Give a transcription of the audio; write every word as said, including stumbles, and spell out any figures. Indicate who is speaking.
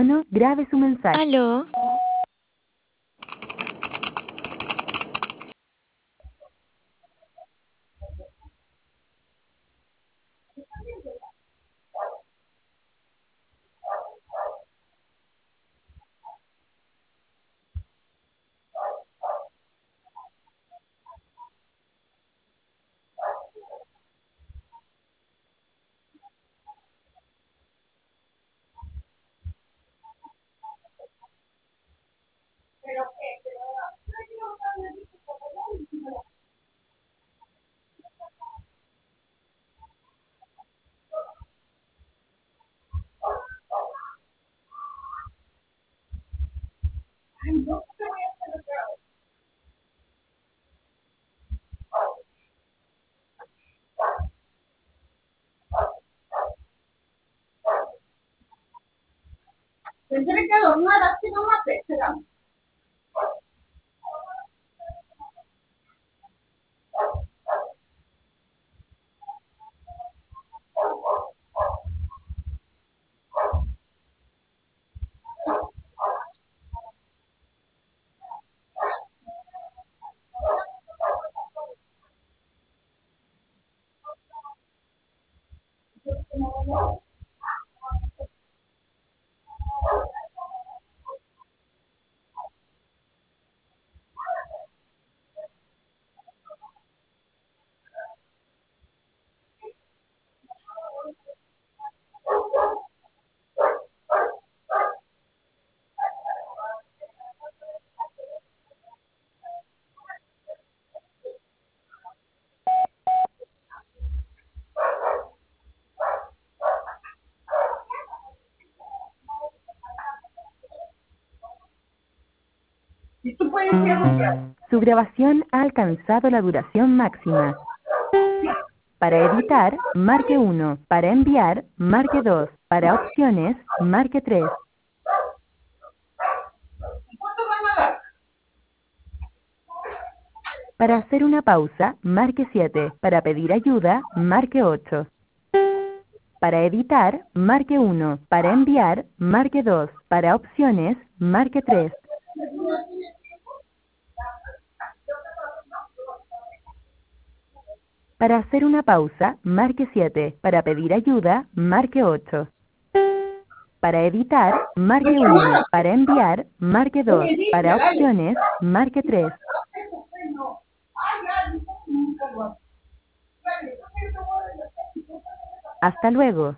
Speaker 1: No, grabe su mensaje.
Speaker 2: ¿Aló?
Speaker 3: Tendré que adornar así nomás, espera. Y tú puedes preguntar.
Speaker 1: Su grabación ha alcanzado la duración máxima. Para editar, marque uno. Para enviar, marque dos. Para opciones, marque tres.
Speaker 3: ¿Cuánto van a dar?
Speaker 1: Para hacer una pausa, marque siete. Para pedir ayuda, marque ocho. Para editar, marque uno. Para enviar, marque dos. Para opciones, marque tres. Para hacer una pausa, marque siete. Para pedir ayuda, marque ocho. Para editar, marque uno. Para enviar, marque dos. Para opciones, marque tres. Hasta luego.